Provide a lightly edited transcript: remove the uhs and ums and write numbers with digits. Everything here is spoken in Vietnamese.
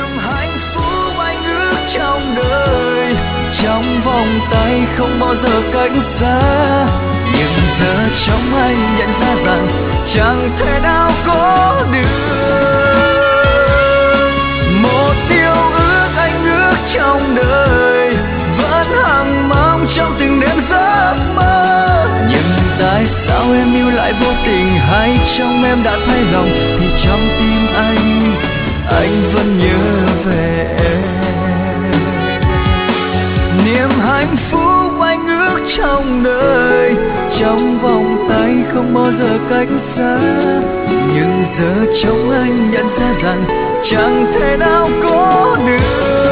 niềm hạnh phúc anh ước trong đời, trong vòng tay không bao giờ cách xa. Nhưng giờ trong anh nhận ra rằng chẳng thể nào có được một điều ước anh ước trong đời, vẫn hằng mong trong từng đêm giấc mơ. Nhưng tại sao em yêu lại vô tình, hay trong em đã thay lòng thì trong tim anh vẫn nhớ về em. Niềm hạnh phúc anh ước trong đời, trong vòng tay không bao giờ cách xa. Nhưng giờ trong anh nhận ra rằng chẳng thể nào có được